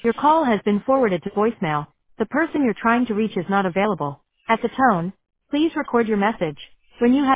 Your call has been forwarded to voicemail. The person you're trying to reach is not available. At the tone, please record your message. When you have